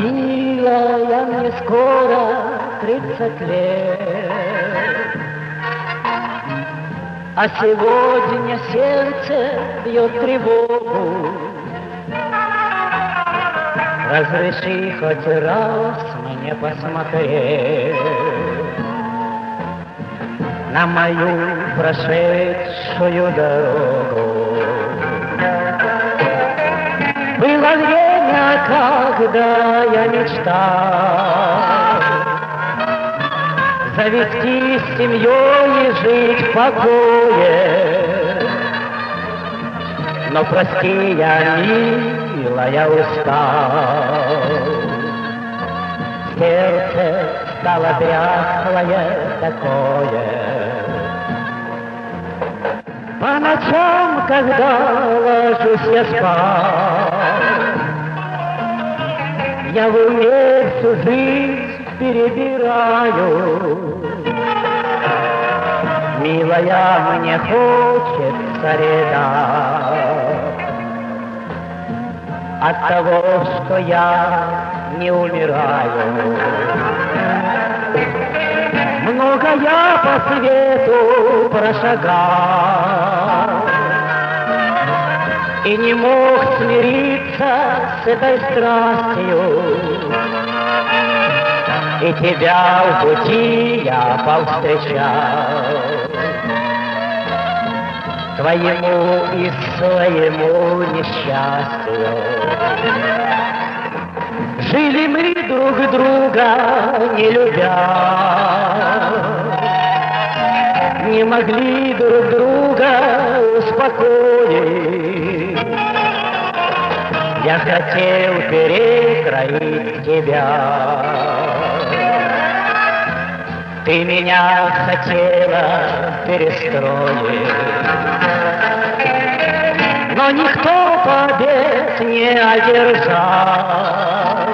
Милая, мне скоро 30 лет, а сегодня сердце бьет тревогу. Разреши хоть раз мне посмотреть на мою прошедшую дорогу. Было время, когда я мечтал завести семьей и жить в покое. Но прости, я, милая, устал. Сердце стало дряхлое такое. По ночам, когда ложусь я спать, я в уме всю жизнь перебираю. Милая, мне хочется рыдать от того, что я не умираю. Много я по свету прошагал и не мог смириться с этой страстью. И тебя в пути я повстречал, твоему и своему несчастью. Жили мы друг друга не любя, не могли друг друга успокоить. Я хотел перекроить тебя, ты меня хотела перестроить. Но никто побед не одержал.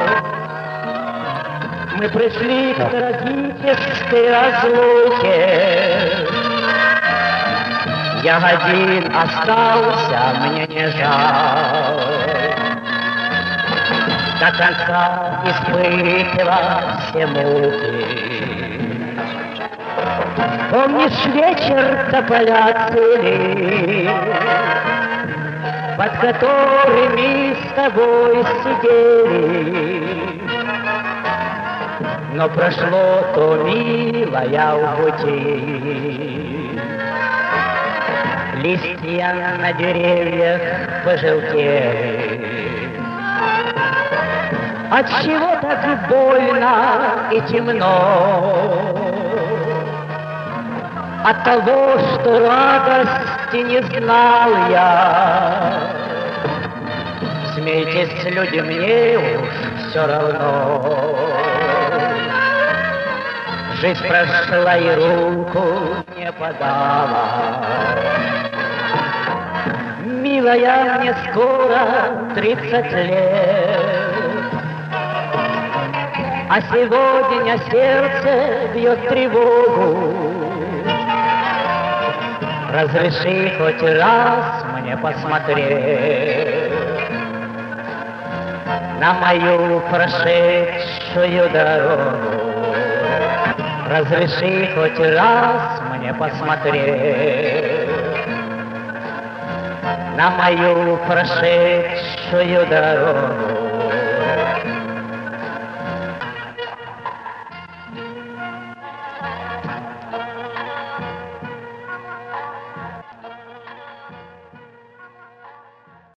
Мы пришли к трагической разлуке. Я один остался, мне не жаль. До конца испытывал все муки. Помнишь вечер тополя цвели, под которыми с тобой сидели? Но прошло то милая в пути, листья на деревьях пожелтели. Отчего так больно и темно? От того, что радости не знал я. Смейтесь, люди, мне уж все равно. Жизнь прошла и руку не подала. Милая, мне скоро 30 лет, а сегодня сердце бьет тревогу. Разреши хоть раз мне посмотреть на мою прошедшую дорогу. Разреши хоть раз мне посмотреть на мою прошедшую дорогу.